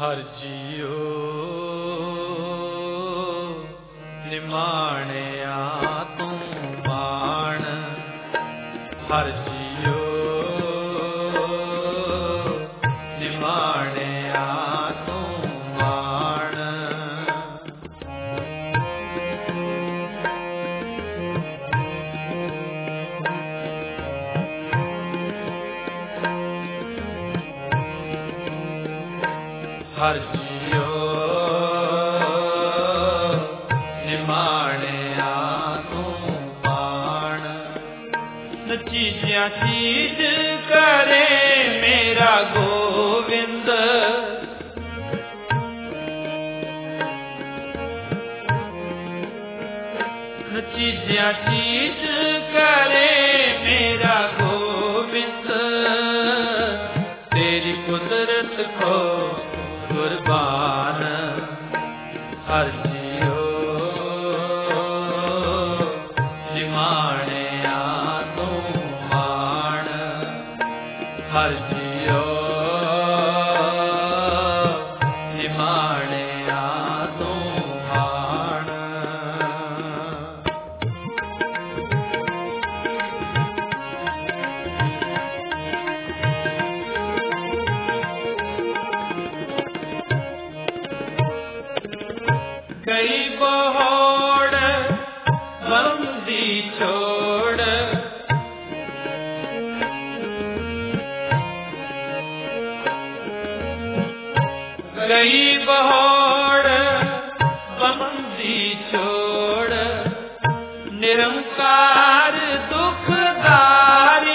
ਹਰਿ JIO ਨਿਮਾਣਿਆ ਤੂੰ ਮਾਣ, ਹਰਿ JIO ਨਿਮਾਣਿਆ ਤੂੰ ਮਾਣ। ਹਰਿ ਜੀਓ ਨਿਮਾਣਿਆ ਤੂੰ ਮਾਣ। ਚੀਜ਼ਾਂ ਚੀਜ਼ ਕਰੇ ਮੇਰਾ ਗੋਵਿੰਦ, ਚੀਜ਼ਾਂ ਚੀਜ਼ ਕਰੇ ਮੇਰਾ ਗੋਵਿੰਦ, ਤੇਰੀ ਕੁਦਰਤ ਕੋ ਕੁਰਬਾਨ। ਹਰਿ ਜੀਓ ਨਿਮਾਣਿਆ ਤੂੰ ਮਾਣ, ਹਰਿ ਜੀਓ ਨਿਮਾਣਿਆ ਤੂੰ ਮਾਣ। ਗਈ ਬਹੋੜ ਬੰਦੀ ਛੋੜ, ਗਈ ਬਹੋੜ ਬੰਦੀ ਛੋੜ, ਨਿਰੰਕਾਰ ਦੁਖਦਾਰੀ,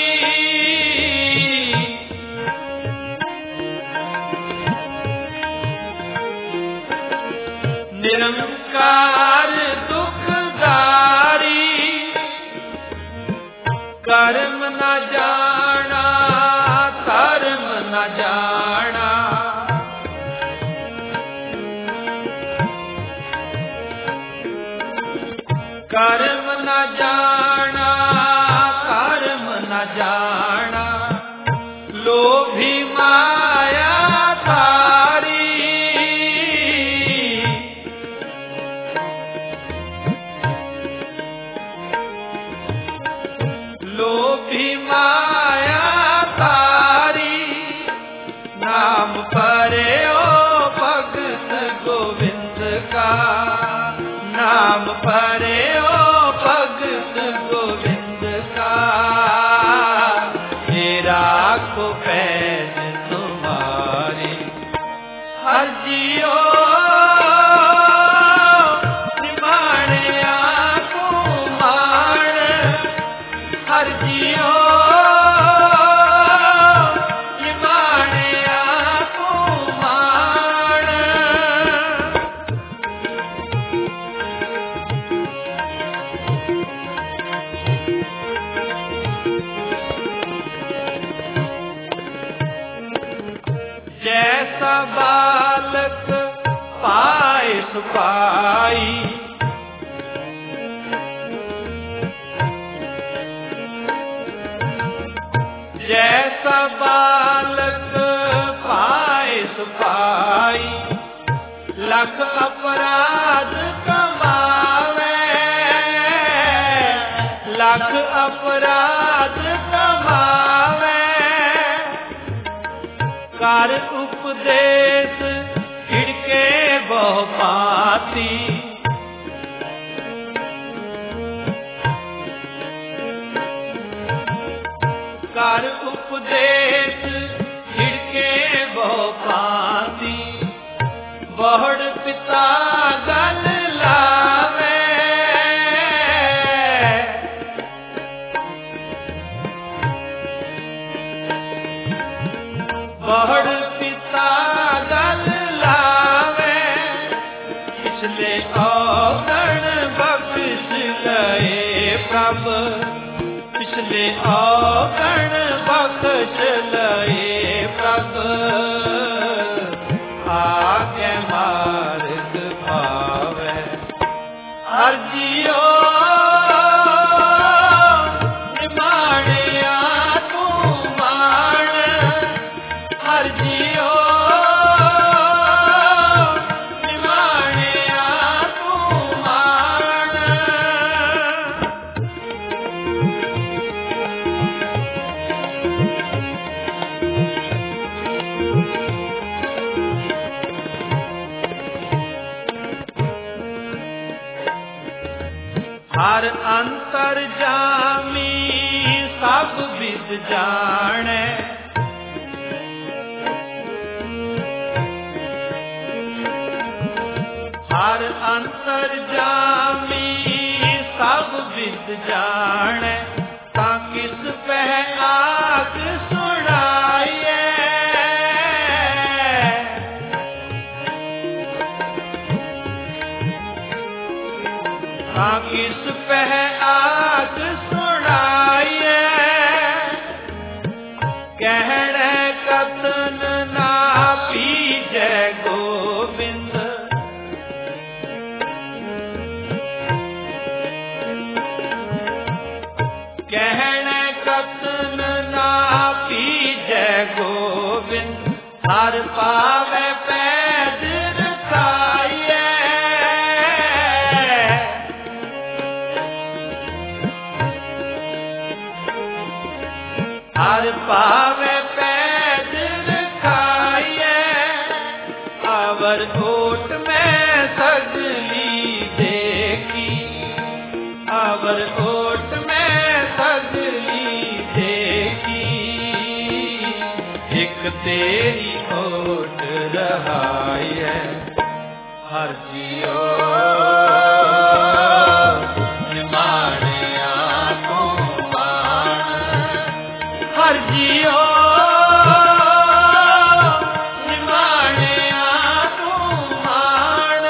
ਨਿਰੰਕਾਰ ਦੁਖਦਾਰੀ, ਕਰਮ ਨ ਜਾਣਾ ਧਰਮ ਨ ਜਾਣਾ, ਕਰਮ ਨ ਜਾਣਾ ਧਰਮ ਨ ਜਾਣਾ, ਲੋਭੀ ਮਾਇਆ ਧਾਰੀ, ਲੋਭੀ ਮਾਇਆ ਧਾਰੀ, ਨਾਮ ਪਰਿਓ ਭਗਤ ਗੋਵਿੰਦ ਕਾ, ਨਾਮ ਪਰਿਓ ਭਗਤ ਗੋਵਿੰਦ ਕਾ, ਇਹ ਰਾਖੋ ਪੈਜ ਤੁਮਾਰੀ। ਹਰਿ ਜੀਓ ਨਿਮਾਣਿਆ ਤੂੰ ਮਾਣ, ਹਰਿ ਜੀਓ ਨਿਮਾਣਿਆ ਤੂੰ ਮਾਣ। ਜੈਸਾ ਬਾਲਕ ਪਾਏ ਸੁਪਾਈ, ਜੈਸਾ ਬਾਲਕ ਪਾਏ ਸੁਪਾਈ, ਲੱਖ ਅਪਰਾਧ ਕਮਾਵੇ, ਲੱਖ ਅਪਰਾਧ ਕਮਾਵੇ, ਕਰ ਉਪਦੇਸ਼ ਹਿੜਕੇ ਬਹੁ ਪਾਤੀ, ਕਰ ਉਪਦੇਸ਼ ਹਿੜਕੇ ਬਹੁ ਪਾਤੀ, ਬਹੁੜ ਪਿਤਾ ਗਲ ਲਾਵੇ, ਬਹੁੜ ਪਿਤਾ ਗਲ ਲਾਵੇ, ਪਿਛਲੇ ਔਗਣ ਬਖਸ਼ ਲਏ ਪ੍ਰਭ, ਪਿਛਲੇ ਔਗਣ ਬਖਸ਼ ਲਏ ਪ੍ਰਭ, ਆਗੇ ਮਾਰਗ ਭਾਵੇ। ਹਰਿ ਜੀਓ ਨਿਮਾਣਿਆ ਤੂੰ ਮਾਣ, ਹਰਿ ਜੀਓ ਹਰ ਅੰਤਰ ਜਾਮੀ ਸਭ ਵਿਦ ਜਾਣੈ, ਹਰ ਅੰਤਰ ਜਾਮੀ ਸਭ ਵਿਦ ਜਾਣੈ, ਤਾਂ ਕਿਸ ਪਹਿ ਆਗ ਸੁਣਾਈਐ, ਤਾਂ ਕਿਸ ਪਹਿ ਆਗ ਸੁਣਾਈਐ, ਕਹਿਣੈ ਕਤਨ ਨਾ ਪੀਜੈ ਗੋਬਿੰਦ, ਕਹਿਣੈ ਕਤਨ ਨਾ ਪੀਜੈ ਗੋਬਿੰਦ, ਹਰ ਪਾਵੈ ਪੈਦ ਰਖਾਈਐ, ਹਰ ਪਾਵੈ ਪੈਦ ਰਖਾਈਐ, ਆਵਰ ਓਟ ਮੈਂ ਸਗਲੀ ਦੇਖੀ, ਆਵਰ ਓਟ ਮੈਂ ਸਗਲੀ ਦੇਖੀ, ਇਕ ਤੇਰੀ ਓਟ ਰਹਾਈਐ, ਹਰ ਜੀਓ ਨਿਮਾਣਿਆ ਤੂੰ ਮਾਣ, ਹਰ ਜੀਓ ਨਿਮਾਣਿਆ ਤੂੰ ਮਾਣ,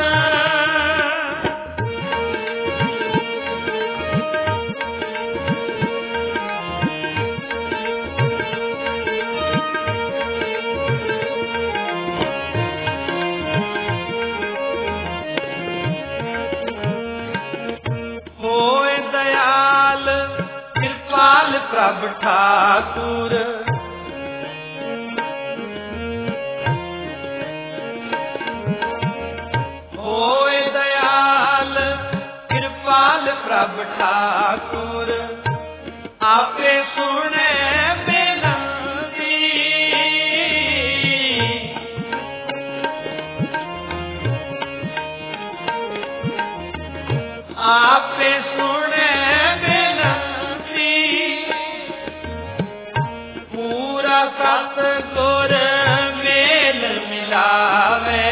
ਹੋਏ ਦਇਆਲ ਕਿਰਪਾਲ ਪ੍ਰਭ ਠਾਕੁਰ, ਹੋਏ ਦਇਆਲ ਕਿਰਪਾਲ ਪ੍ਰਭ ਠਾਕੁਰ, ਆਪੇ ਸੁਣੈ ਬੇਨੰਤੀ, ਆਪੇ ਸੁਣੈ ਬੇਨੰਤੀ, ਪੂਰਾ ਸਤਿਗੁਰ ਮੇਲ ਮਿਲਾਵੇ,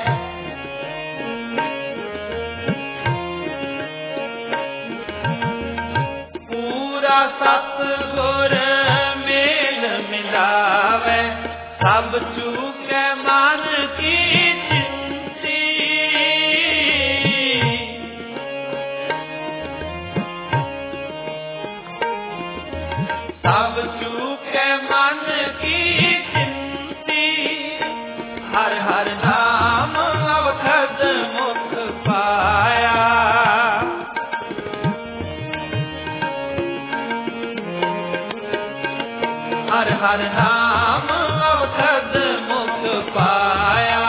ਪੂਰਾ ਸਤਿਗੁਰ ਮੇਲ ਮਿਲਾਵੇ, ਸਭ ਚੂਕੈ ਮਨ ਕੀ ਚਿੰਤੀ, ਸਭ ਚੂਕੈ ਮਨ ਕੀ ਚਿੰਤੀ, ਹਰ ਹਰ ਨਾਮ ਅਵਖਦ ਮੁਖ ਪਾਇਆ, ਹਰ ਹਰ ਨਾਮ ਅਵਖਦ ਮੁਖ ਪਾਇਆ,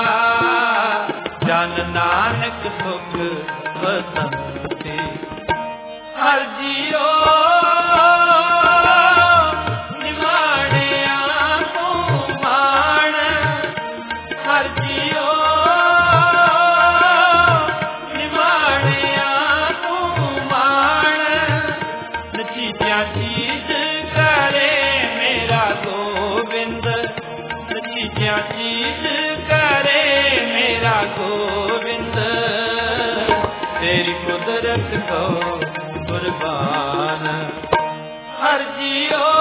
ਜਨ ਨਾਨਕ ਸੁਖ ਬਸੰਤੀ, ਹਰ ਜੀਓ ਨਿਮਾਣਿਆ ਤੂੰ ਮਾਣ, ਹਰ ਜੀਓ ਨਿਮਾਣਿਆ ਤੂੰ ਮਾਣ, ਨਚੀਜਿਆ ਚੀਜ਼ ਕਰੇ ਮੇਰਾ ਗੋਬਿੰਦ, ਨਚੀਜਿਆ ਚੀਜ਼ ਕਰੇ ਮੇਰਾ ਗੋਬਿੰਦ, ਤੇਰੀ ਕੁਦਰਤ ਕੋ ਕੁਰਬਾਨ, ਹਰ ਜੀਓ